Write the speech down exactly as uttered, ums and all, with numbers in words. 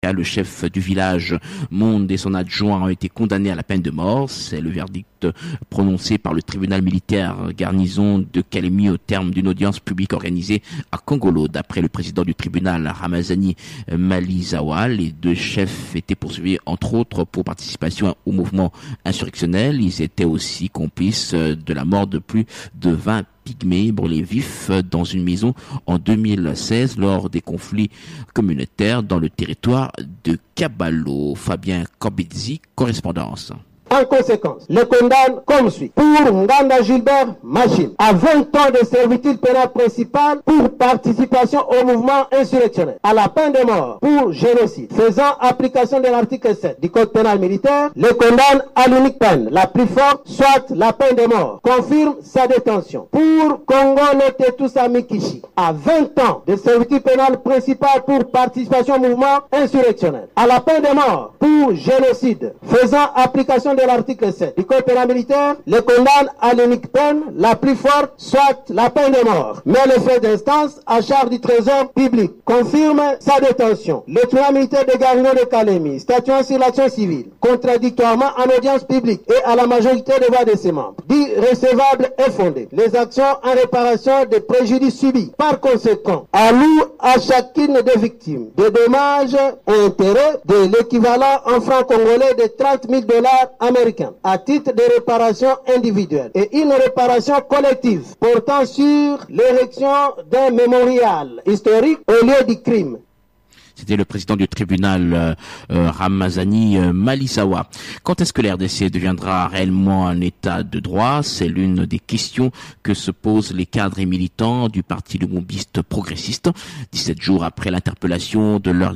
Kaka, le chef du village Monde et son adjoint ont été condamnés à la peine de mort. C'est le verdict prononcé par le tribunal militaire garnison de Kalemi au terme d'une audience publique organisée à Kongolo. D'après le président du tribunal, Ramazani Malizawa, les deux chefs étaient poursuivis entre autres pour participation au mouvement insurrectionnel. Ils étaient aussi complices de la mort de plus de vingt pygmées brûlés vifs dans une maison en deux mille seize lors des conflits communautaires dans le territoire de Kabalo. Fabien Kobidzi, correspondance. En conséquence, le condamne comme suit. Pour Nganda Gilbert Machine, à vingt ans de servitude pénale principale pour participation au mouvement insurrectionnel, à la peine de mort pour génocide, faisant application de l'article sept du Code pénal militaire, le condamne à l'unique peine, la plus forte, soit la peine de mort. Confirme sa détention. Pour Congo Letetusa Mikishi, à vingt ans de servitude pénale principale pour participation au mouvement insurrectionnel, à la peine de mort pour génocide, faisant application de l'article sept du Code pénal militaire, le condamne à l'unique peine, la plus forte, soit la peine de mort. Mais le fait d'instance à charge du trésor public confirme sa détention. Le tribunal militaire de Garino de Kalemi, statuant sur l'action civile, contradictoirement en audience publique et à la majorité des voix de ses membres, dit recevable et fondé les actions en réparation des préjudices subis. Par conséquent, alloue à chacune des victimes des dommages et intérêts de l'équivalent en francs congolais de trente mille dollars américains à titre de réparation individuelle et une réparation collective portant sur l'érection d'un mémorial historique au lieu du crime. C'était le président du tribunal euh, euh, Ramazani euh, Malizawa. Quand est-ce que l'R D C deviendra réellement un état de droit? C'est l'une des questions que se posent les cadres et militants du parti lumumbiste progressiste. dix-sept jours après l'interpellation de leur